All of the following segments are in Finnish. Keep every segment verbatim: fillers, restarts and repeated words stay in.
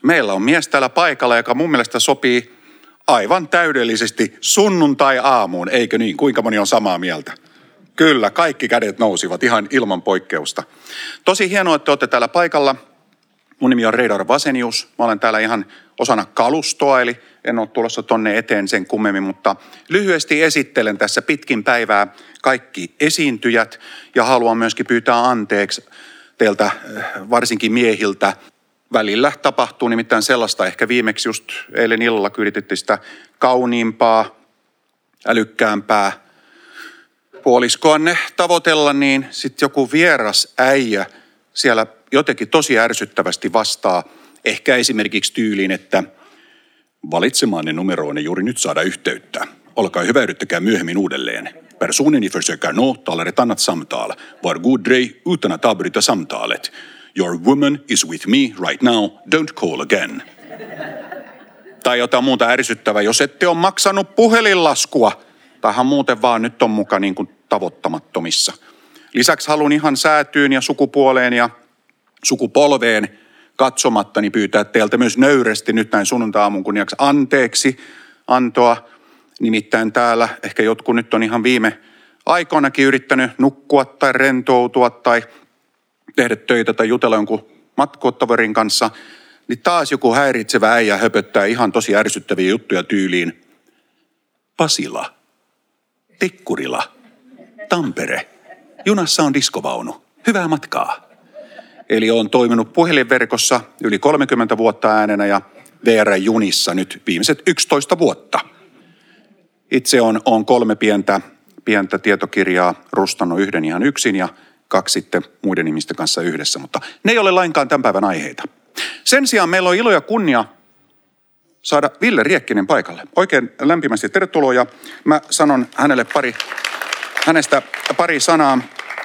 meillä on mies täällä paikalla, joka mun mielestä sopii aivan täydellisesti sunnuntai-aamuun, eikö niin? Kuinka moni on samaa mieltä? Kyllä, kaikki kädet nousivat ihan ilman poikkeusta. Tosi hienoa, että olette täällä paikalla. Mun nimi on Reidar Vasenius. Mä olen täällä ihan osana kalustoa, eli en ole tulossa tonne eteen sen kummemmin, mutta lyhyesti esittelen tässä pitkin päivää kaikki esiintyjät ja haluan myöskin pyytää anteeksi teiltä, varsinkin miehiltä. Välillä tapahtuu nimittäin sellaista, ehkä viimeksi just eilen illalla, kun yritettiin sitä kauniimpaa, älykkäämpää puoliskoanne tavoitella, niin sitten joku vieras äijä siellä jotenkin tosi ärsyttävästi vastaa, ehkä esimerkiksi tyyliin, että valitsemaanne numeroon ei juuri nyt saada yhteyttä. Olkaa hyvä, yrittäkää myöhemmin uudelleen. Personen ni försöker nå talar ett annat samtal. Var god dröj utan att avbryta samtalet. Your woman is with me right now. Don't call again. Tai jotain muuta ärsyttävää, jos ette ole maksanut puhelinlaskua. Tähän muuten vaan nyt on muka niin kuin tavoittamattomissa. Lisäksi haluan ihan säätyyn ja sukupuoleen ja sukupolveen katsomatta niin pyytää teiltä myös nöyrästi nyt näin sunnuntai-aamun kunniaksi anteeksi antoa. Nimittäin täällä ehkä jotkut nyt on ihan viime aikoinakin yrittänyt nukkua tai rentoutua tai tehdä töitä tai jutella jonkun matkoittavarin kanssa. Niin taas joku häiritsevä äijä höpöttää ihan tosi ärsyttäviä juttuja tyyliin. Pasila, Tikkurila, Tampere, junassa on diskovaunu. Hyvää matkaa. Eli olen toiminut puhelinverkossa yli kolmekymmentä vuotta äänenä ja V R-junissa nyt viimeiset yksitoista vuotta. Itse on, on kolme pientä, pientä tietokirjaa rustannut yhden ihan yksin ja kaksi sitten muiden ihmisten kanssa yhdessä, mutta ne ei ole lainkaan tämän päivän aiheita. Sen sijaan meillä on ilo ja kunnia saada Ville Riekkinen paikalle. Oikein lämpimästi tervetuloa ja mä sanon hänelle pari, hänestä pari sanaa.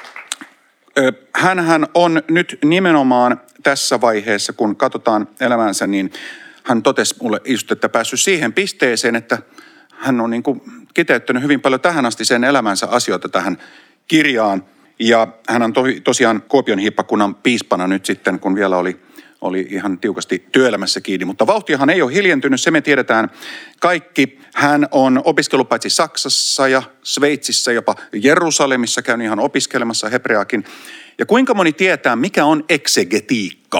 Hänhän on nyt nimenomaan tässä vaiheessa, kun katsotaan elämänsä, niin hän totesi mulle just, että päässyt siihen pisteeseen, että hän on niin kuin kiteyttänyt hyvin paljon tähän asti sen elämänsä asioita tähän kirjaan. Ja hän on to, tosiaan Kuopion hiippakunnan piispana nyt sitten, kun vielä oli, oli ihan tiukasti työelämässä kiinni. Mutta vauhtiahan ei ole hiljentynyt, se me tiedetään kaikki. Hän on opiskellut paitsi Saksassa ja Sveitsissä, jopa Jerusalemissa käynyt ihan opiskelemassa hebreakin. Ja kuinka moni tietää, mikä on eksegetiikka?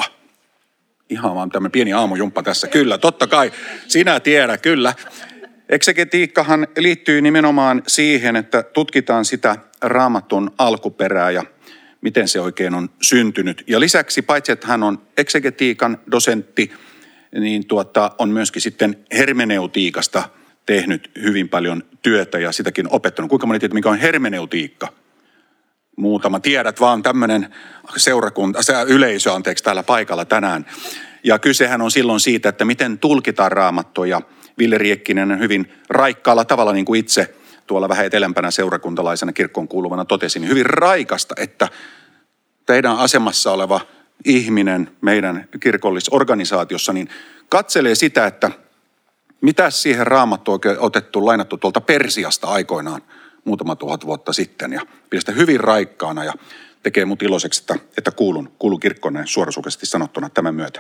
Ihan vaan tämmöinen pieni aamujumppa tässä. Kyllä, totta kai. Sinä tiedä, kyllä. Eksegetiikkahan liittyy nimenomaan siihen, että tutkitaan sitä Raamatun alkuperää ja miten se oikein on syntynyt. Ja lisäksi, paitsi että hän on eksegetiikan dosentti, niin tuota, on myöskin sitten hermeneutiikasta tehnyt hyvin paljon työtä ja sitäkin opettanut. Kuinka moni tiedät, mikä on hermeneutiikka? Muutama. Tiedät vaan tämmöinen seurakunta, se yleisö anteeksi täällä paikalla tänään. Ja kysehän on silloin siitä, että miten tulkitaan Raamattua ja Ville Riekkinen on hyvin raikkaalla tavalla, niin kuin itse tuolla vähän etelämpänä seurakuntalaisena kirkkoon kuuluvana totesin, niin hyvin raikasta, että teidän asemassa oleva ihminen meidän kirkollisorganisaatiossa, niin katselee sitä, että mitä siihen Raamattu oikein otettu, lainattu tuolta Persiasta aikoinaan muutama tuhat vuotta sitten ja pidä sitä hyvin raikkaana ja tekee mut iloiseksi, että, että kuulun, kuulun kirkkoon näin suorasukaisesti sanottuna tämän myötä.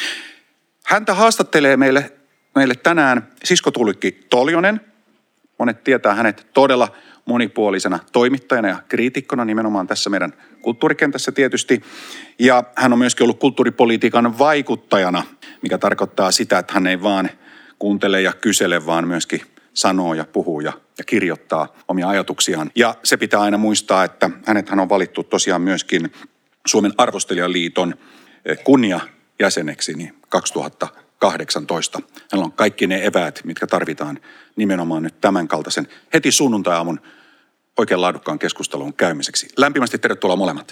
Häntä haastattelee meille Meille tänään siskotulkki Toljonen. Monet tietää hänet todella monipuolisena toimittajana ja kriitikkona nimenomaan tässä meidän kulttuurikentässä tietysti. Ja hän on myöskin ollut kulttuuripolitiikan vaikuttajana, mikä tarkoittaa sitä, että hän ei vaan kuuntele ja kysele, vaan myöskin sanoo ja puhuu ja, ja kirjoittaa omia ajatuksiaan. Ja se pitää aina muistaa, että hänethän on valittu tosiaan myöskin Suomen Arvostelijaliiton kunniajäseneksi niin kaksituhattakahdeksantoista. Hänellä on kaikki ne eväät, mitkä tarvitaan nimenomaan nyt tämän kaltaisen heti sunnuntai-aamun oikein laadukkaan keskustelun käymiseksi. Lämpimästi tervetuloa molemmat.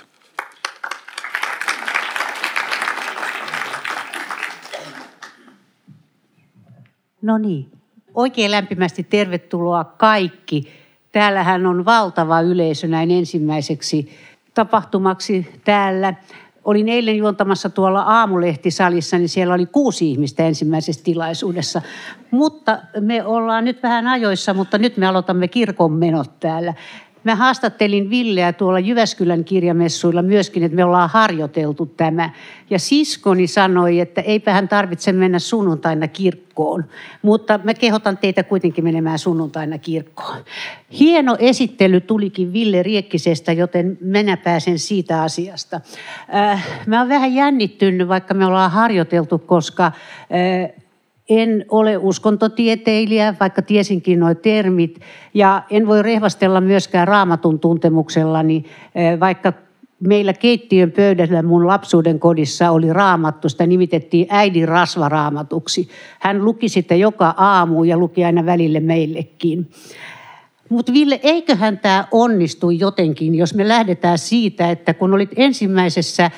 No niin, oikein lämpimästi tervetuloa kaikki. Täällähän on valtava yleisö näin ensimmäiseksi tapahtumaksi täällä. Olin eilen juontamassa tuolla aamulehtisalissa, niin siellä oli kuusi ihmistä ensimmäisessä tilaisuudessa. Mutta me ollaan nyt vähän ajoissa, mutta nyt me aloitamme kirkon menot täällä. Mä haastattelin Villeä tuolla Jyväskylän kirjamessuilla myöskin, että me ollaan harjoiteltu tämä. Ja siskoni sanoi, että eipä hän tarvitse mennä sunnuntaina kirkkoon, mutta mä kehotan teitä kuitenkin menemään sunnuntaina kirkkoon. Hieno esittely tulikin Ville Riekkisestä, joten minä pääsen siitä asiasta. Äh, mä oon vähän jännittynyt, vaikka me ollaan harjoiteltu, koska äh, en ole uskontotieteilijä, vaikka tiesinkin nuo termit, ja en voi rehvastella myöskään raamatun tuntemuksellani, äh, vaikka meillä keittiön pöydällä mun lapsuuden kodissa oli raamattu, sitä nimitettiin äidin rasvaraamatuksi. Hän luki sitä joka aamu ja luki aina välille meillekin. Mutta Ville, eiköhän tämä onnistu jotenkin, jos me lähdetään siitä, että kun olit ensimmäisessä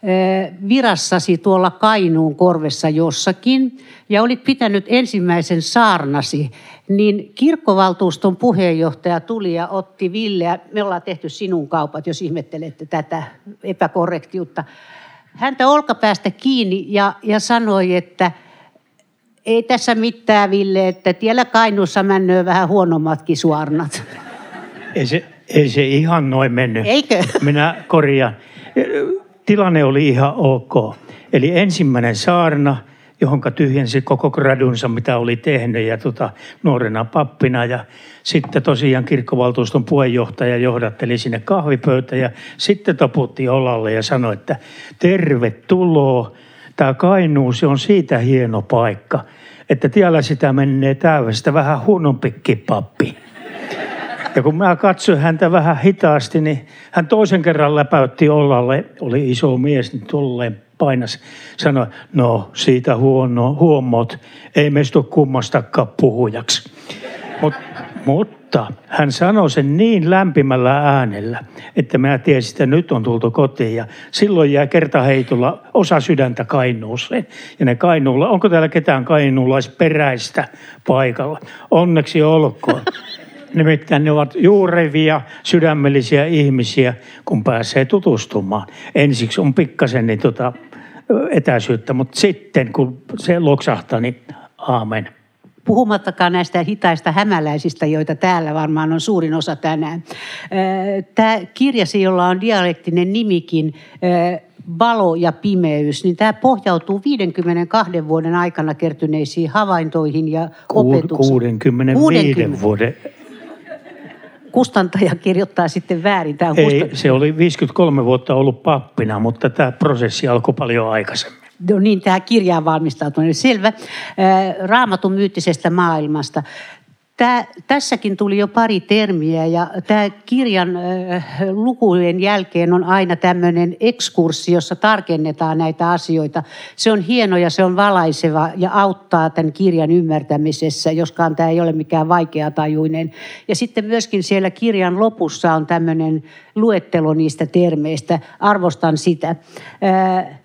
virassasi tuolla Kainuun korvessa jossakin ja olit pitänyt ensimmäisen saarnasi, niin kirkkovaltuuston puheenjohtaja tuli ja otti Villeä. Me ollaan tehty sinun kaupat, jos ihmettelette tätä epäkorrektiutta. Häntä olkapäästä kiinni ja, ja sanoi, että ei tässä mitään, Ville, että tiellä Kainuussa männöö vähän huonommatkin suornat. Ei se, ei se ihan noin mennyt. Eikö? Minä korjaan. Tilanne oli ihan ok. Eli ensimmäinen saarna, johonka tyhjensi koko gradunsa, mitä oli tehnyt ja tota, nuorena pappina. Ja sitten tosiaan kirkkovaltuuston puheenjohtaja johdatteli sinne kahvipöytä ja sitten taputti olalle ja sanoi, että tervetuloa. Tämä Kainuu, se on siitä hieno paikka, että tiellä sitä menee täydestä vähän huonompikin pappi. Ja kun mä katsoin häntä vähän hitaasti, niin hän toisen kerran läpäytti olalle, oli iso mies, niin tolleen painas, sanoi, no siitä huono, huomot, ei meistä ole kummastakaan puhujaksi. Mut, mutta hän sanoi sen niin lämpimällä äänellä, että mä tiesin, että nyt on tultu kotiin. Ja silloin jää kertaheitolla osa sydäntä Kainuuseen. Ja ne Kainuulla, onko täällä ketään kainuulaisperäistä paikalla? Onneksi olkoon. Nimittäin ne ovat juurevia, sydämellisiä ihmisiä, kun pääsee tutustumaan. Ensiksi on pikkasen niin tota, etäisyyttä, mutta sitten kun se loksahtaa, niin aamen. Puhumattakaan näistä hitaista hämäläisistä, joita täällä varmaan on suurin osa tänään. Tämä kirjasi, jolla on dialektinen nimikin, Valo ja pimeys, niin tämä pohjautuu viidenkymmenenkahden vuoden aikana kertyneisiin havaintoihin ja opetuksiin. kuudenkymmenenviiden vuoden. Kustantaja kirjoittaa sitten väärin. Tämä Ei, kustant... se oli viisikymmentäkolme vuotta ollut pappina, mutta tämä prosessi alkoi paljon aikaisemmin. No niin, tämä kirja on valmistautunut. Selvä. Raamatun myyttisestä maailmasta. Tämä, tässäkin tuli jo pari termiä ja tämä kirjan äh, lukujen jälkeen on aina tämmöinen ekskurssi, jossa tarkennetaan näitä asioita. Se on hieno ja se on valaiseva ja auttaa tämän kirjan ymmärtämisessä, joskaan tämä ei ole mikään vaikeatajuinen. Ja sitten myöskin siellä kirjan lopussa on tämmöinen luettelo niistä termeistä. Arvostan sitä. Äh,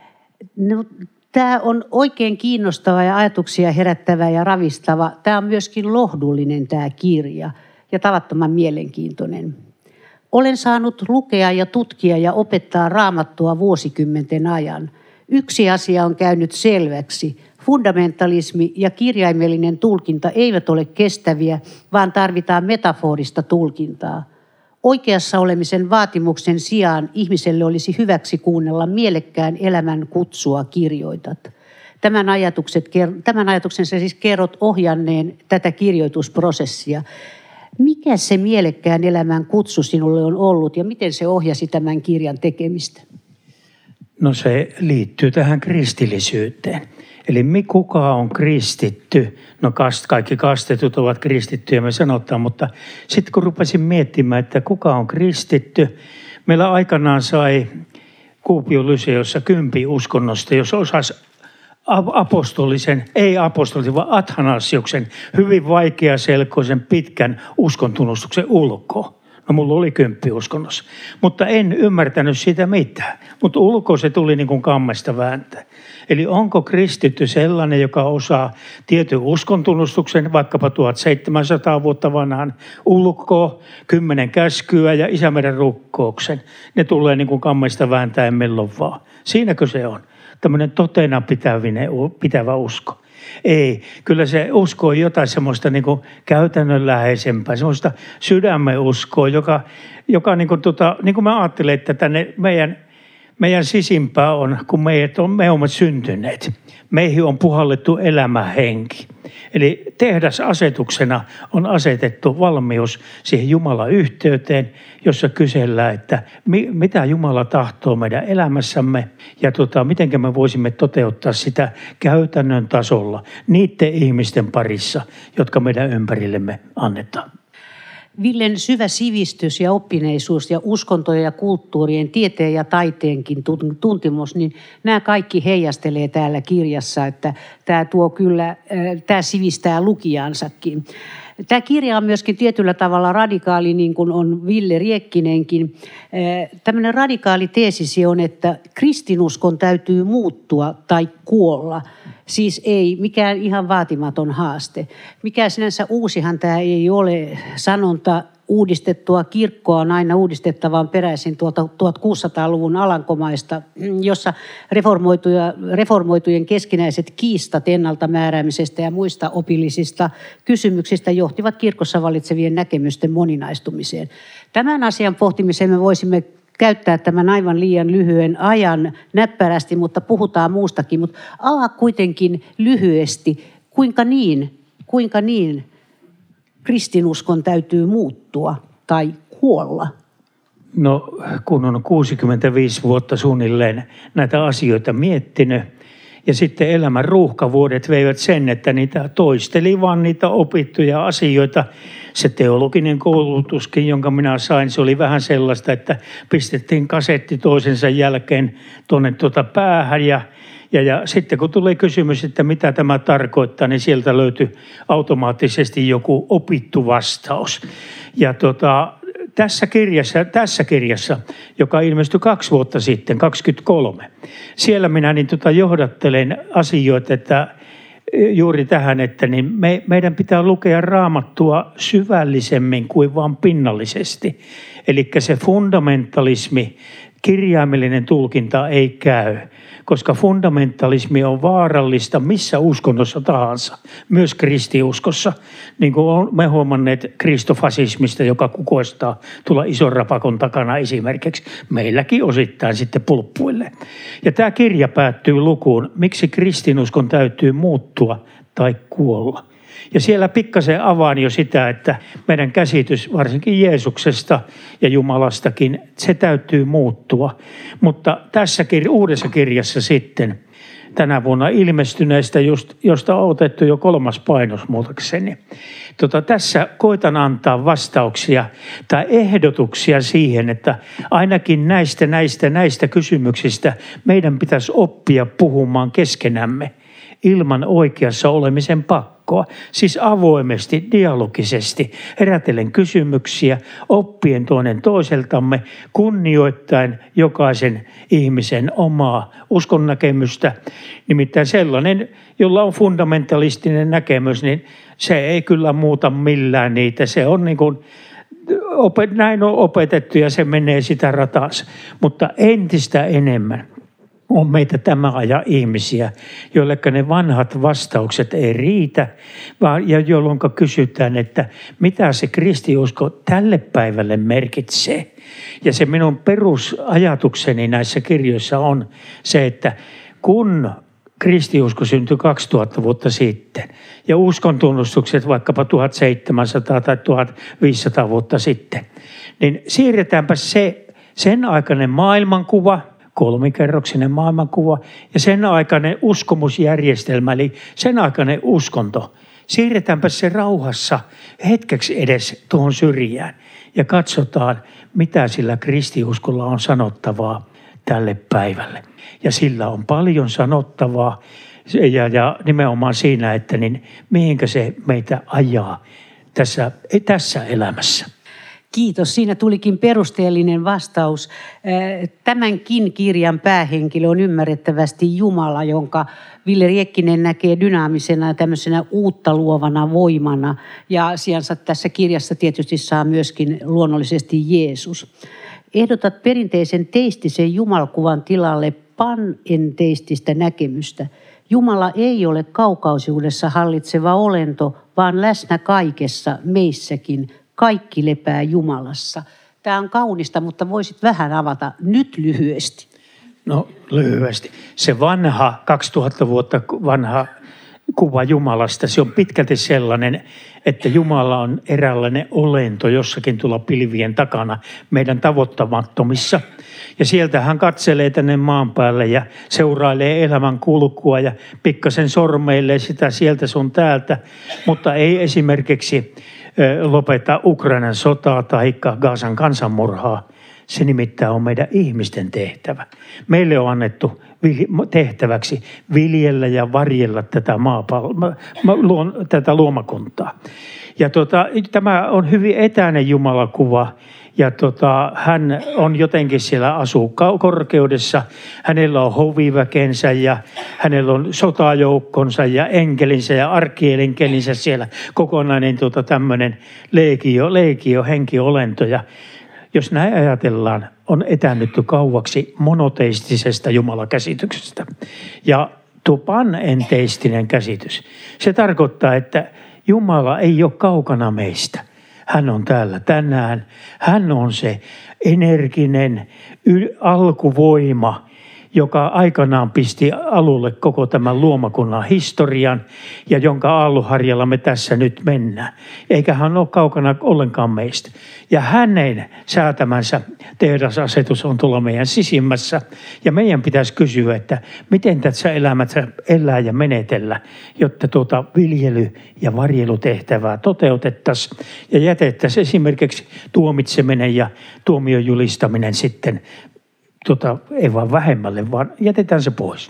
no, Tämä on oikein kiinnostava ja ajatuksia herättävä ja ravistava. Tämä on myöskin lohdullinen tämä kirja ja tavattoman mielenkiintoinen. Olen saanut lukea ja tutkia ja opettaa Raamattua vuosikymmenten ajan. Yksi asia on käynyt selväksi. Fundamentalismi ja kirjaimellinen tulkinta eivät ole kestäviä, vaan tarvitaan metaforista tulkintaa. Oikeassa olemisen vaatimuksen sijaan ihmiselle olisi hyväksi kuunnella mielekkään elämän kutsua kirjoitat. Tämän, ajatukset, tämän ajatuksen sä siis kerrot ohjanneen tätä kirjoitusprosessia. Mikä se mielekkään elämän kutsu sinulle on ollut ja miten se ohjasi tämän kirjan tekemistä? No se liittyy tähän kristillisyyteen. Eli kuka on kristitty? No kaikki kastetut ovat kristittyjä, me sanotaan, mutta sitten kun rupesin miettimään, että kuka on kristitty, meillä aikanaan sai Kuopion Lyseossa kympi uskonnosta, jos osasi apostolisen, ei apostolisen, vaan Athanasiuksen, hyvin vaikeaselkoisen pitkän uskontunnustuksen ulkoa. No mulla oli kymppi uskonnossa, mutta en ymmärtänyt sitä mitään. Mutta ulkoa se tuli niin kuin kammesta vääntää. Eli onko kristitty sellainen, joka osaa tietyn uskontunnustuksen, vaikkapa tuhatseitsemänsataa vuotta vanhan ulkoa, kymmenen käskyä ja Isämeidän rukkouksen. Ne tulee niin kuin kammesta vääntäen milloin vaan. Siinäkö se on? tämmöinen totena pitävinen, pitävä usko. Ei, kyllä se usko on jotain semmoista niin kuin käytännönläheisempää, semmoista sydämen uskoa, joka, joka niin kuin, tota, niin kuin mä ajattelen, että tänne meidän, meidän sisimpää on, kun meidät on, me olemme syntyneet. Meihin on puhallettu elämähenki. Eli tehdasasetuksena on asetettu valmius siihen Jumalan yhteyteen, jossa kysellään, että mi, mitä Jumala tahtoo meidän elämässämme ja tota, miten me voisimme toteuttaa sitä käytännön tasolla niiden ihmisten parissa, jotka meidän ympärillemme annetaan. Villen syvä sivistys ja oppineisuus ja uskontojen ja kulttuurien, tieteen ja taiteenkin tuntemus, niin nämä kaikki heijastelee täällä kirjassa, että tämä tuo kyllä, tämä sivistää lukijansakin. Tämä kirja on myöskin tietyllä tavalla radikaali, niin kuin on Ville Riekkinenkin. Tämmöinen radikaali teesisi on, että kristinuskon täytyy muuttua tai kuolla. Siis ei mikään ihan vaatimaton haaste. Mikään sinänsä uusihan tämä ei ole. Sanonta uudistettua kirkkoa on aina uudistettavaan peräisin tuolta tuhatkuusisataaluvun Alankomaista, jossa reformoituja, reformoitujen keskinäiset kiistat ennalta määräämisestä ja muista opillisista kysymyksistä johtivat kirkossa valitsevien näkemysten moninaistumiseen. Tämän asian pohtimiseen me voisimme käyttää tämän aivan liian lyhyen ajan näppärästi, mutta puhutaan muustakin. Mutta avaa kuitenkin lyhyesti, kuinka niin, kuinka niin kristinuskon täytyy muuttua tai kuolla? No kun on kuusikymmentäviisi vuotta suunnilleen näitä asioita miettinyt ja sitten elämän ruuhkavuodet veivät sen, että niitä toisteli vaan niitä opittuja asioita. Se teologinen koulutuskin, jonka minä sain, se oli vähän sellaista, että pistettiin kasetti toisensa jälkeen tuonne tuota päähän ja Ja, ja sitten kun tuli kysymys, että mitä tämä tarkoittaa, niin sieltä löytyi automaattisesti joku opittu vastaus. Ja tota, tässä, kirjassa, tässä kirjassa, joka ilmestyi kaksi vuotta sitten, kaksikymmentäkolme, siellä minä niin tota johdattelen asioita, että juuri tähän, että niin me, meidän pitää lukea Raamattua syvällisemmin kuin vain pinnallisesti. Eli se fundamentalismi, kirjaimellinen tulkinta ei käy, koska fundamentalismi on vaarallista missä uskonnossa tahansa, myös kristiuskossa. Niin kuin olemme huomanneet kristofasismista, joka kukoistaa tulla ison rapakon takana esimerkiksi, meilläkin osittain sitten pulppuille. Ja tämä kirja päättyy lukuun, miksi kristinuskon täytyy muuttua tai kuolla. Ja siellä pikkasen avaan jo sitä, että meidän käsitys varsinkin Jeesuksesta ja Jumalastakin, se täytyy muuttua. Mutta tässä kirja, uudessa kirjassa sitten, tänä vuonna ilmestyneestä, just, josta on otettu jo kolmas painos muutakseni. Tota, tässä koitan antaa vastauksia tai ehdotuksia siihen, että ainakin näistä, näistä, näistä kysymyksistä meidän pitäisi oppia puhumaan keskenämme ilman oikeassa olemisen pakkoa. Siis avoimesti, dialogisesti, herätellen kysymyksiä, oppien toinen toiseltamme, kunnioittaen jokaisen ihmisen omaa uskonnäkemystä. Nimittäin sellainen, jolla on fundamentalistinen näkemys, niin se ei kyllä muuta millään niitä. Se on niin kuin, näin on opetettu ja se menee sitä ratas, mutta entistä enemmän on meitä tämän ajan ihmisiä, joille ne vanhat vastaukset ei riitä, vaan ja jolloin kysytään, että mitä se kristiusko tälle päivälle merkitsee. Ja se minun perusajatukseni näissä kirjoissa on se, että kun kristiusko syntyi kaksituhatta vuotta sitten ja uskontunnustukset vaikkapa tuhatseitsemänsataa tai tuhatviisisataa vuotta sitten, niin siirretäänpä se sen aikainen maailmankuva, kolmikerroksinen maailmankuva ja sen aikainen uskomusjärjestelmä, eli sen aikainen uskonto. Siirretäänpä se rauhassa hetkeksi edes tuohon syrjään ja katsotaan, mitä sillä kristiuskolla on sanottavaa tälle päivälle. Ja sillä on paljon sanottavaa ja, ja nimenomaan siinä, että niin, mihinkä se meitä ajaa tässä, tässä elämässä. Kiitos. Siinä tulikin perusteellinen vastaus. Tämänkin kirjan päähenkilö on ymmärrettävästi Jumala, jonka Ville Riekkinen näkee dynaamisena ja tämmöisenä uutta luovana voimana. Ja asiansa tässä kirjassa tietysti saa myöskin luonnollisesti Jeesus. Ehdotat perinteisen teistisen jumalkuvan tilalle panenteististä näkemystä. Jumala ei ole kaukaisuudessa hallitseva olento, vaan läsnä kaikessa, meissäkin. Kaikki lepää Jumalassa. Tämä on kaunista, mutta voisit vähän avata nyt lyhyesti. No lyhyesti. Se vanha, kaksituhatta vuotta vanha kuva Jumalasta, se on pitkälti sellainen, että Jumala on eräänlainen olento jossakin tuolla pilvien takana meidän tavoittamattomissa. Ja sieltä hän katselee tänne maan päälle ja seurailee elämän kulkua ja pikkasen sormeilee sitä sieltä sun täältä, mutta ei esimerkiksi lopeta Ukrainan sotaa tai Gazan kansanmurhaa. Se nimittäin on meidän ihmisten tehtävä. Meille on annettu tehtäväksi viljellä ja varjella tätä, maapalloa, tätä luomakuntaa. Ja tota, tämä on hyvin etäinen Jumalakuva. Ja tota, hän on jotenkin siellä asuu korkeudessa. Hänellä on hoviväkensä ja hänellä on sotajoukkonsa ja enkelinsä ja arkkielinkelinsä siellä. Kokonainen tota, tämmöinen leikio, leikio henkiolento. Ja jos näin ajatellaan, on etäännytty kauaksi monoteistisesta jumalakäsityksestä. Ja tuo panenteistinen käsitys, se tarkoittaa, että Jumala ei ole kaukana meistä. Hän on täällä tänään. Hän on se energinen alkuvoima, joka aikanaan pisti alulle koko tämän luomakunnan historian ja jonka aallonharjalla me tässä nyt mennään. Eikä hän ole kaukana ollenkaan meistä. Ja hänen säätämänsä tehdasasetus on tuolla meidän sisimmässä. Ja meidän pitäisi kysyä, että miten tässä elämässä elää ja menetellä, jotta tuota viljely- ja varjelutehtävää toteutettaisiin ja jätettäisiin esimerkiksi tuomitseminen ja tuomion julistaminen sitten Tota, ei vaan vähemmälle, vaan jätetään se pois.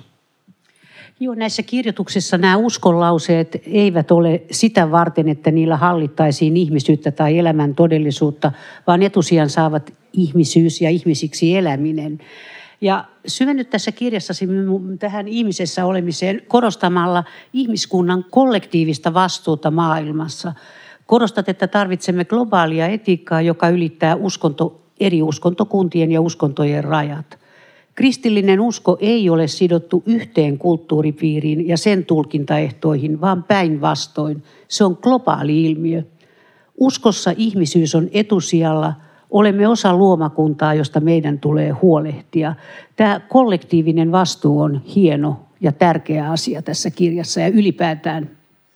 Joo, näissä kirjoituksissa nämä uskonlauseet eivät ole sitä varten, että niillä hallittaisiin ihmisyyttä tai elämän todellisuutta, vaan etusijan saavat ihmisyys ja ihmisiksi eläminen. Ja syvennyt tässä kirjassasi tähän ihmisessä olemiseen korostamalla ihmiskunnan kollektiivista vastuuta maailmassa. Korostat, että tarvitsemme globaalia etiikkaa, joka ylittää uskonto eri uskontokuntien ja uskontojen rajat. Kristillinen usko ei ole sidottu yhteen kulttuuripiiriin ja sen tulkintaehtoihin, vaan päinvastoin. Se on globaali ilmiö. Uskossa ihmisyys on etusijalla. Olemme osa luomakuntaa, josta meidän tulee huolehtia. Tämä kollektiivinen vastuu on hieno ja tärkeä asia tässä kirjassa ja ylipäätään.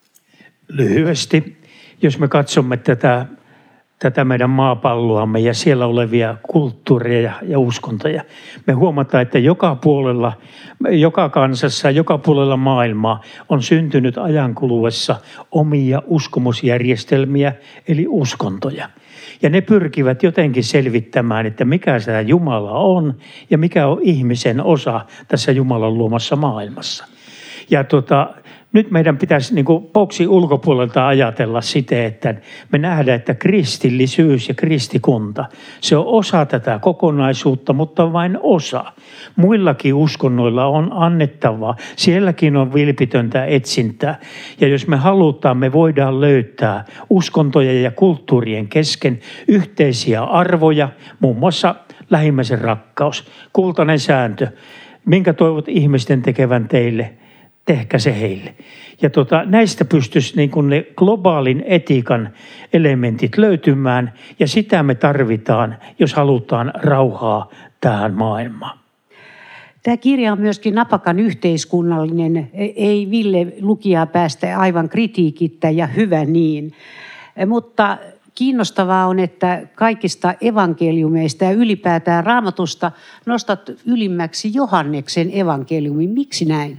Lyhyesti, jos me katsomme tätä tätä meidän maapalloamme ja siellä olevia kulttuureja ja uskontoja. Me huomataan, että joka puolella, joka kansassa, joka puolella maailmaa on syntynyt ajan kuluessa omia uskomusjärjestelmiä, eli uskontoja. Ja ne pyrkivät jotenkin selvittämään, että mikä se Jumala on ja mikä on ihmisen osa tässä Jumalan luomassa maailmassa. Ja tota, nyt meidän pitäisi niin kuin boksi ulkopuolelta ajatella sitä, että me nähdään, että kristillisyys ja kristikunta, se on osa tätä kokonaisuutta, mutta vain osa. Muillakin uskonnoilla on annettavaa, sielläkin on vilpitöntä etsintää. Ja jos me halutaan, me voidaan löytää uskontojen ja kulttuurien kesken yhteisiä arvoja, muun muassa lähimmäisen rakkaus, kultainen sääntö, minkä toivot ihmisten tekevän teille, tehkää se heille. Ja tota, näistä pystyisi niin kuin ne globaalin etiikan elementit löytymään, ja sitä me tarvitaan, jos halutaan rauhaa tähän maailmaan. Tämä kirja on myöskin napakan yhteiskunnallinen. Ei Ville lukijaa päästä aivan kritiikittä ja hyvä niin. Mutta kiinnostavaa on, että kaikista evankeliumeista ja ylipäätään Raamatusta nostat ylimmäksi Johanneksen evankeliumin. Miksi näin?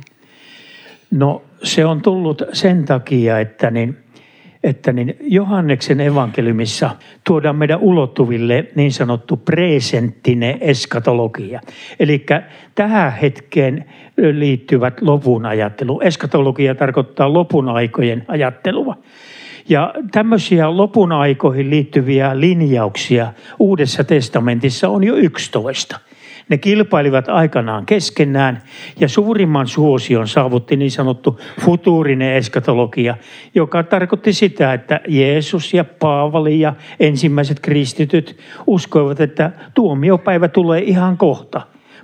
No se on tullut sen takia, että, niin, että niin Johanneksen evankeliumissa tuodaan meidän ulottuville niin sanottu presenttinen eskatologia. Eli tähän hetkeen liittyvät lopun ajattelu. Eskatologia tarkoittaa lopun aikojen ajattelua. Ja tämmöisiä lopun aikoihin liittyviä linjauksia Uudessa testamentissa on jo yksitoista. Ne kilpailivat aikanaan keskenään ja suurimman suosion saavutti niin sanottu futuurinen eskatologia, joka tarkoitti sitä, että Jeesus ja Paavali ja ensimmäiset kristityt uskoivat, että tuomiopäivä tulee ihan kohta.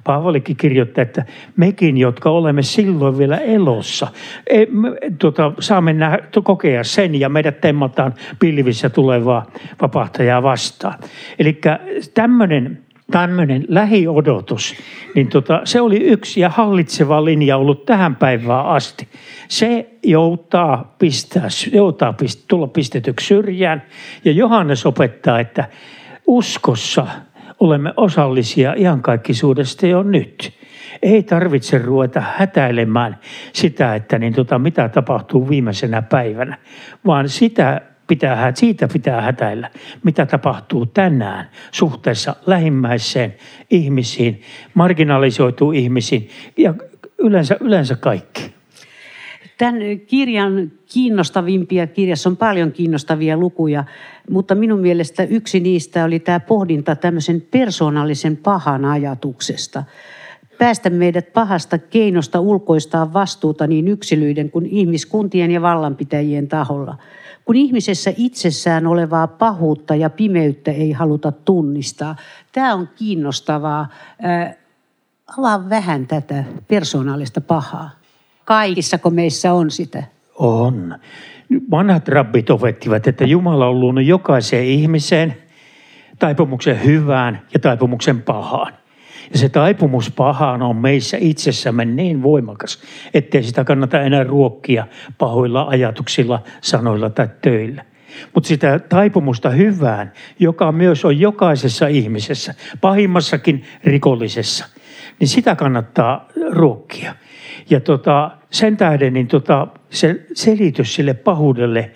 Paavalikin kirjoittaa, että mekin, jotka olemme silloin vielä elossa, e, me, tota, saamme nähdä, kokea sen ja meidät temmataan pilvissä tulevaa vapahtajaa vastaan. Eli tämmöinen Tämmöinen lähiodotus, niin tota, se oli yksi ja hallitseva linja ollut tähän päivään asti. Se joutaa, pistää, joutaa pist, tulla pistetyksi syrjään ja Johannes opettaa, että uskossa olemme osallisia iankaikkisuudesta jo nyt. Ei tarvitse ruveta hätäilemään sitä, että niin tota, mitä tapahtuu viimeisenä päivänä, vaan sitä Pitää, siitä pitää hätäillä, mitä tapahtuu tänään suhteessa lähimmäiseen, ihmisiin, marginalisoituu ihmisiin ja yleensä, yleensä kaikki. Tämän kirjan kiinnostavimpia, kirjassa on paljon kiinnostavia lukuja, mutta minun mielestä yksi niistä oli tämä pohdinta tämmöisen persoonallisen pahan ajatuksesta. Päästä meidät pahasta keinosta ulkoistaa vastuuta niin yksilöiden kuin ihmiskuntien ja vallanpitäjien taholla. Kun ihmisessä itsessään olevaa pahuutta ja pimeyttä ei haluta tunnistaa. Tämä on kiinnostavaa. Ää, avaa vähän tätä persoonallista pahaa. Kaikissako meissä on sitä? On. Vanhat rabbit opettivat, että Jumala on luonut jokaiseen ihmiseen taipumuksen hyvään ja taipumuksen pahaan. Ja se taipumus pahaan on meissä itsessämme niin voimakas, ettei sitä kannata enää ruokkia pahoilla ajatuksilla, sanoilla tai töillä. Mutta sitä taipumusta hyvään, joka myös on jokaisessa ihmisessä, pahimmassakin rikollisessa, niin sitä kannattaa ruokkia. Ja tota, sen tähden niin tota, se selitys sille pahuudelle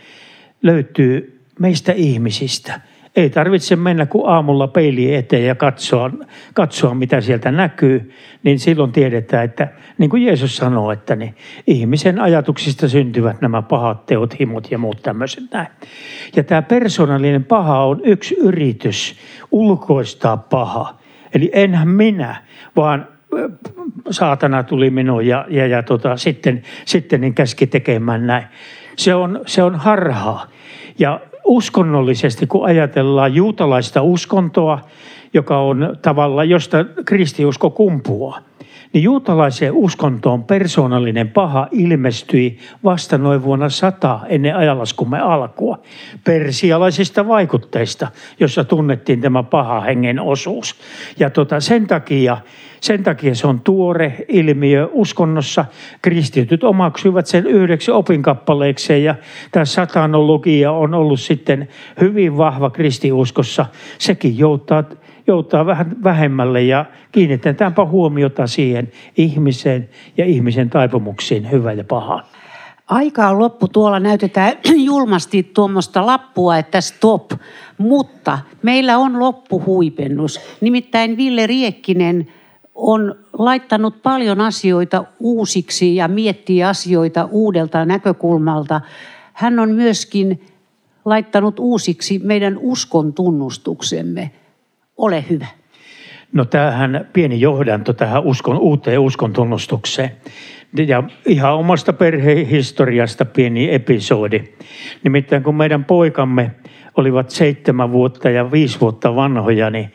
löytyy meistä ihmisistä. Ei tarvitse mennä kuin aamulla peiliin eteen ja katsoa, katsoa, mitä sieltä näkyy, niin silloin tiedetään, että niin kuin Jeesus sanoo, että niin ihmisen ajatuksista syntyvät nämä pahat teot, himot ja muut tämmöiset näin. Ja tämä persoonallinen paha on yksi yritys ulkoistaa paha. Eli enhän minä, vaan saatana tuli minuun ja, ja, ja tota, sitten, sitten niin käski tekemään näin. Se on, se on harhaa. Ja uskonnollisesti, kun ajatellaan juutalaista uskontoa, joka on tavallaan, josta kristiusko kumpuaa, niin juutalaiseen uskontoon persoonallinen paha ilmestyi vasta noin vuonna sata ennen ajanlaskumme alkua. Persialaisista vaikutteista, jossa tunnettiin tämä paha hengen osuus. Ja tota, sen takia, sen takia se on tuore ilmiö uskonnossa. Kristityt omaksuivat sen yhdeksi opinkappaleekseen ja tämä satanologia on ollut sitten hyvin vahva kristiuskossa. Sekin joutaa joutaa vähän vähemmälle ja kiinnitetäänpä huomiota siihen ihmiseen ja ihmisen taipumuksiin, hyvä ja paha. Aika on loppu. Tuolla näytetään julmasti tuommoista lappua, että stop. Mutta meillä on loppuhuipennus. Nimittäin Ville Riekkinen on laittanut paljon asioita uusiksi ja miettii asioita uudelta näkökulmalta. Hän on myöskin laittanut uusiksi meidän uskon tunnustuksemme. Ole hyvä. No tämähän pieni johdanto tähän uskon, uuteen uskon tunnustukseen. Ja ihan omasta perhehistoriasta pieni episodi. Nimittäin kun meidän poikamme olivat seitsemän vuotta ja viisi vuotta vanhoja, niin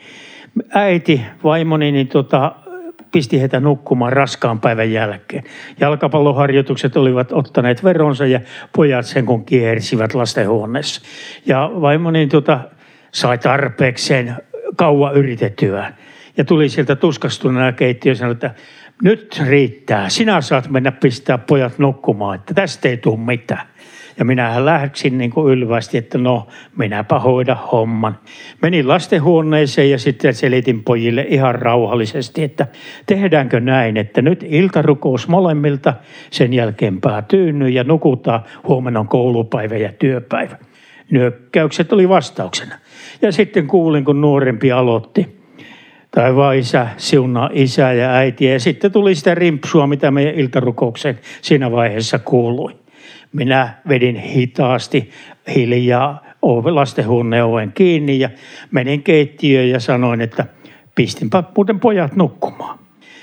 äiti, vaimoni, niin tota, pisti heitä nukkumaan raskaan päivän jälkeen. Jalkapalloharjoitukset olivat ottaneet veronsa ja pojat sen kun kiersivät lastenhuoneessa. Ja vaimoni tota, sai tarpeekseen kauan yritettyään. Ja tuli sieltä tuskastuneena keittiöön ja sanoi, että nyt riittää. Sinä saat mennä pistää pojat nukkumaan, että tästä ei tule mitään. Ja minähän lähdin niin kuin ylvästi, että no minäpä hoida homman. Menin lastenhuoneeseen ja sitten selitin pojille ihan rauhallisesti, että tehdäänkö näin, että nyt iltarukous molemmilta, sen jälkeen pää tyynny ja nukutaan, huomenna on koulupäivä ja työpäivä. Nyökkäykset oli vastauksena. Ja sitten kuulin, kun nuorempi aloitti. Tai vaan isä, siunaa isä ja äitiä. Ja sitten tuli sitä rimpsua, mitä meidän iltarukoukseen siinä vaiheessa kuului. Minä vedin hitaasti, hiljaa lastenhuoneen oven kiinni ja menin keittiöön ja sanoin, että pistinpä muuten pojat nukkumaan.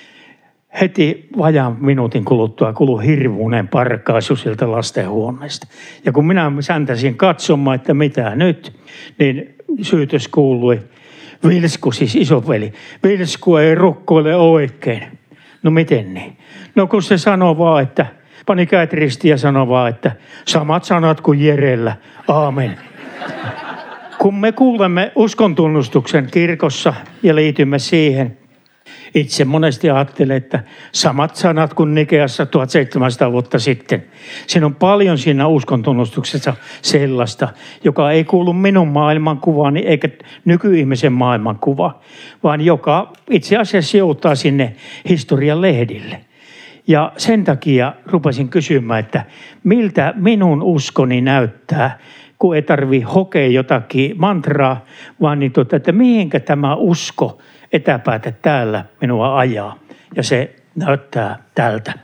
Heti vajaan minuutin kuluttua kului hirvuinen parkaisu sieltä lastenhuoneesta. Ja kun minä säntäsin katsomaan, että mitä nyt, niin syytös kuului, Vilsku, siis isoveli. Vilsku ei rukkoile oikein. No miten niin? No kun se sanoo vaan, että pani käät ristiin ja sanoi vaan, että samat sanat kuin Jerellä. Aamen. Kun me kuulemme uskontunnustuksen kirkossa ja liitymme siihen, itse monesti ajattelen, että samat sanat kuin Nikeassa tuhatseitsemänsataa vuotta sitten. Siinä on paljon siinä uskontunnustuksessa sellaista, joka ei kuulu minun maailmankuvaani eikä nykyihmisen maailmankuvaan, vaan joka itse asiassa joutaa sinne historian lehdille. Ja sen takia rupesin kysymään, että miltä minun uskoni näyttää, kun ei tarvitse hokea jotakin mantraa, vaan niin tuota, että mihinkä tämä usko etäpäätä täällä minua ajaa. Ja se näyttää tältä.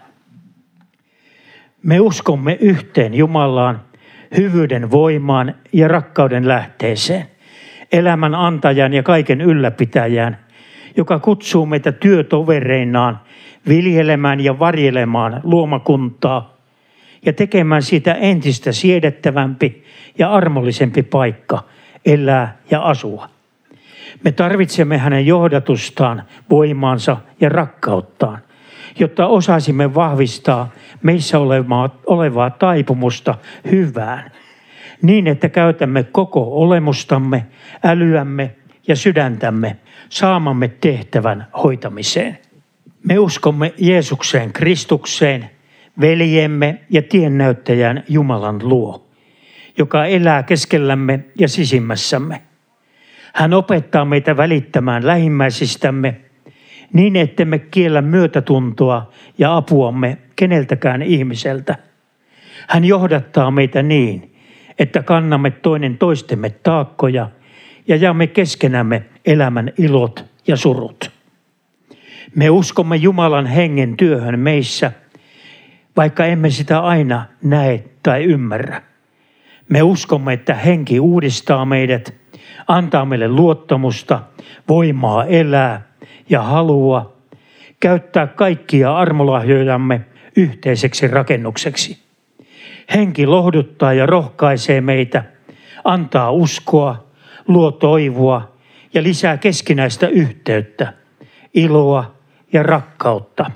Me uskomme yhteen Jumalaan, hyvyyden voimaan ja rakkauden lähteeseen, elämän antajan ja kaiken ylläpitäjään, joka kutsuu meitä työtovereinaan viljelemään ja varjelemaan luomakuntaa ja tekemään siitä entistä siedettävämpi ja armollisempi paikka elää ja asua. Me tarvitsemme hänen johdatustaan, voimaansa ja rakkauttaan, jotta osaisimme vahvistaa meissä olevaa, olevaa taipumusta hyvään, niin että käytämme koko olemustamme, älyämme ja sydäntämme saamamme tehtävän hoitamiseen. Me uskomme Jeesukseen Kristukseen, veljemme ja tiennäyttäjän Jumalan luo, joka elää keskellämme ja sisimmässämme. Hän opettaa meitä välittämään lähimmäisistämme niin, ettemme kiellä myötätuntoa ja apuamme keneltäkään ihmiseltä. Hän johdattaa meitä niin, että kannamme toinen toistemme taakkoja ja jaamme keskenämme elämän ilot ja surut. Me uskomme Jumalan hengen työhön meissä, vaikka emme sitä aina näe tai ymmärrä. Me uskomme, että henki uudistaa meidät, antaa meille luottamusta, voimaa elää ja halua käyttää kaikkia armolahjojamme yhteiseksi rakennukseksi. Henki lohduttaa ja rohkaisee meitä, antaa uskoa, luo toivoa ja lisää keskinäistä yhteyttä, iloa ja rakkautta.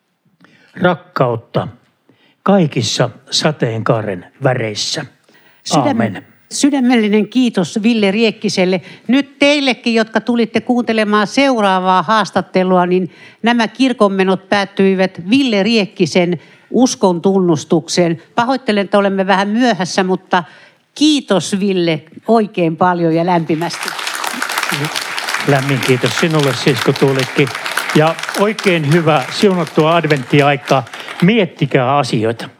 Rakkautta kaikissa sateenkaaren väreissä. Aamen. Sydämellinen kiitos Ville Riekkiselle. Nyt teillekin, jotka tulitte kuuntelemaan seuraavaa haastattelua, niin nämä kirkonmenot päättyivät Ville Riekkisen uskon tunnustukseen. Pahoittelen, että olemme vähän myöhässä, mutta kiitos Ville oikein paljon ja lämpimästi. Lämmin kiitos sinulle siis, kun tulitkin. Ja oikein hyvä siunattua adventtiaikaa. Miettikää asioita.